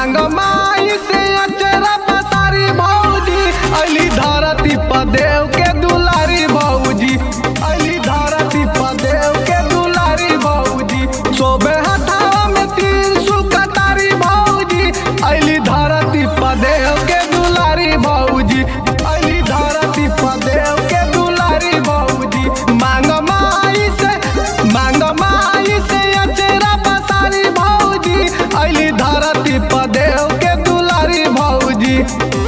मांग माई से अचरा पसारी भौजी अली धरती पर देव के दुलारी भौजी अली धरती पर देव के दुलारी भौजी सोबे हथावा में त्रिशूल कटारी भौजी अली धरती पर देव के दुलारी भौजी अली धरती पर देव के दुलारी भौजी मांग माई से अचरा पसारी भौजी अली धरती पर देव के दुलारी भौजी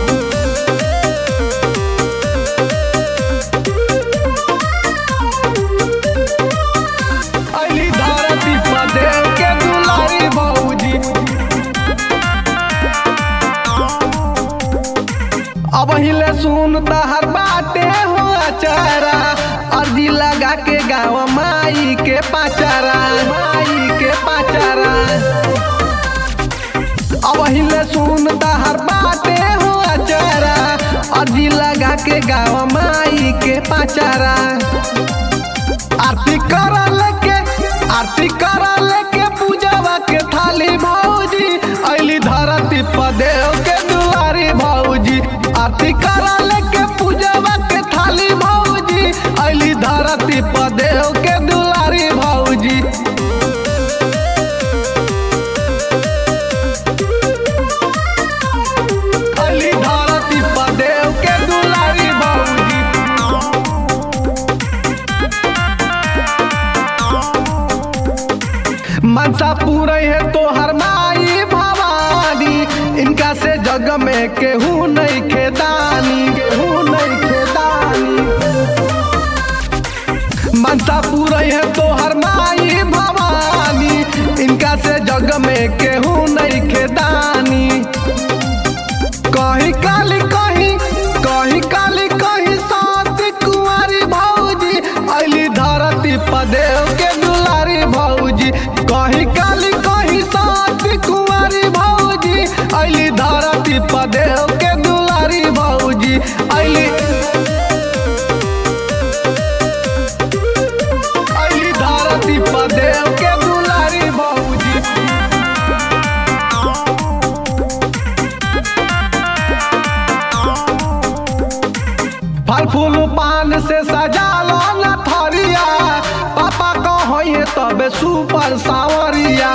अली धरती पर देव के दुलारी भौजी अब हिले सुन तहर बाटे हो अचारा अर्जी लगा के गाँव माई के पाचारा अब हिले सुन तहर बाटे हो अचारा अर्जी लगा के गाँव माई के पाचारा आरती कर लेके पूजवा के थाली भौजी अली धरती पर देव के दुलारी भौजी आरती कर लेके पूजवा के थाली भौजी अली धरती पर देव के दुलारी भौजी अली धरती पर देव के दुलारी भौजी मनसा पूरे है तो हर माई भवानी इनका से जग में केहू नहीं खेदानी मनसा पूरे है तो हर माई भवानी इनका से जग में केहू नहीं खेदानी कहीं काली कहीं सात कुंवारी भौजी अली धरती पर देव के दुलारी भौजी कहीं काली कहीं सात कुंवारी भौजी अली धरती पर देव के दुलारी भौजी अली धरती पर देव के दुलारी भौजी फल फूल पान से सजालो न थरिया पापा कहिए तबे सुपर सावरिया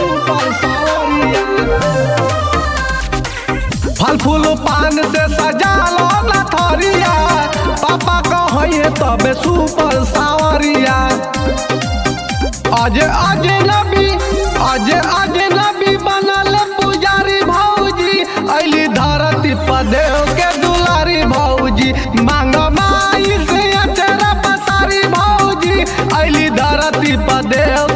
फल फूल पान से सजालो न थरिया पापा कहिए तबे सुपर सावरिया अज नबी बनल पुजारी भौजी अली धरती पर देव के दुलारी भौजी मांग माई से अचरा पसारी भौजी अली धरती पर देव